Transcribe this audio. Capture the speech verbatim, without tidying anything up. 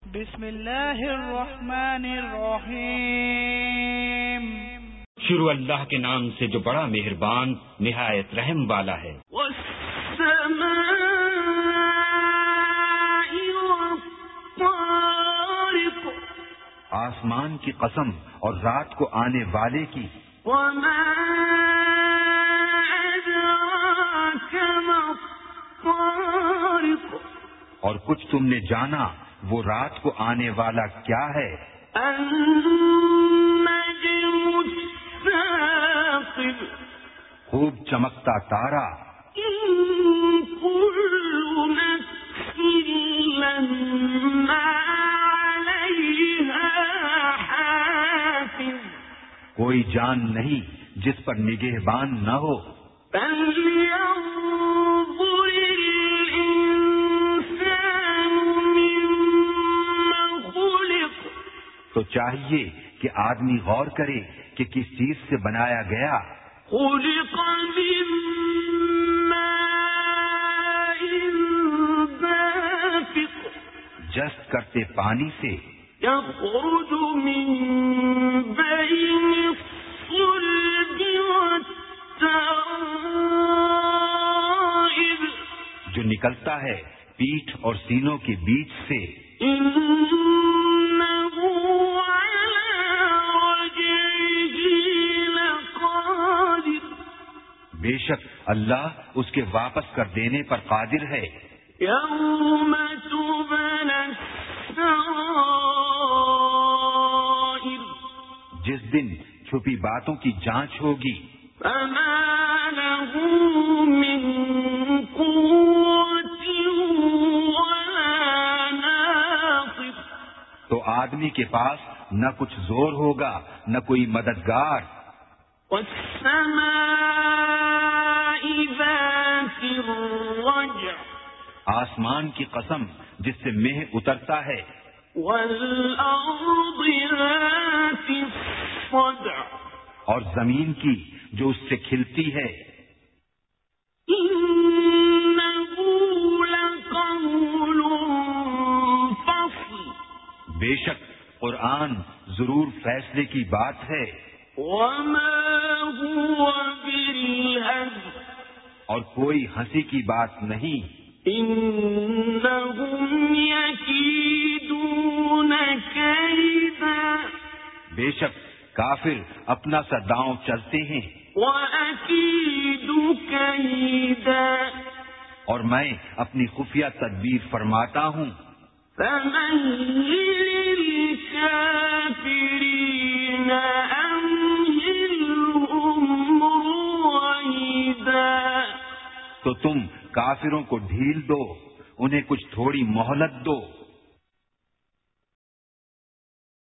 بسم اللہ الرحمن الرحیم شروع اللہ کے نام سے جو بڑا مہربان نہایت رحم والا ہے۔ والسماء والطارق، آسمان کی قسم اور رات کو آنے والے کی۔ وما أدراك ما الطارق، اور کچھ تم نے جانا وہ رات کو آنے والا کیا ہے؟ النجم الثاقب، خوب چمکتا تارا۔ إن كل نفس لما عليها حافظ، کوئی جان نہیں جس پر نگہبان نہ ہو۔ فلينظر الإنسان مما خلق، تو چاہیے کہ آدمی غور کرے کہ کس چیز سے بنایا گیا۔ خلق من ماء دافق، جست کرتے پانی سے، يخرج من بين الصلب والترائب، جو نکلتا ہے پیٹھ اور سینوں کے بیچ سے۔ إنه على رجعه لقادر، بے شک اللہ اس کے واپس کر دینے پر قادر ہے۔ يوم تبلى السرائر، جس دن چھپی باتوں کی جانچ ہوگی۔ فما له من قوة ولا ناصر، تو آدمی کے پاس نہ کچھ زور ہوگا نہ کوئی مددگار۔ والسماء ذات الرجع، آسمان کی قسم جس سے مہ اترتا ہے۔ والأرض ذات الصدع، اور زمین کی جو اس سے کھلتی ہے۔ إنه لقول فصل، بے شک قرآن ضرور فیصلے کی بات ہے۔ وما هو بالهزل، اور کوئی ہنسی کی بات نہیں۔ إنهم يكيدون كيدا، بے شک کافر اپنا سا داؤں چلتے ہیں۔ وأكيد كيدا، اور میں اپنی خفیہ تدبیر فرماتا ہوں۔ فمهل الكافرين أمهلهم رويدا، تو تم کافروں کو ڈھیل دو، انہیں کچھ تھوڑی مہلت دو۔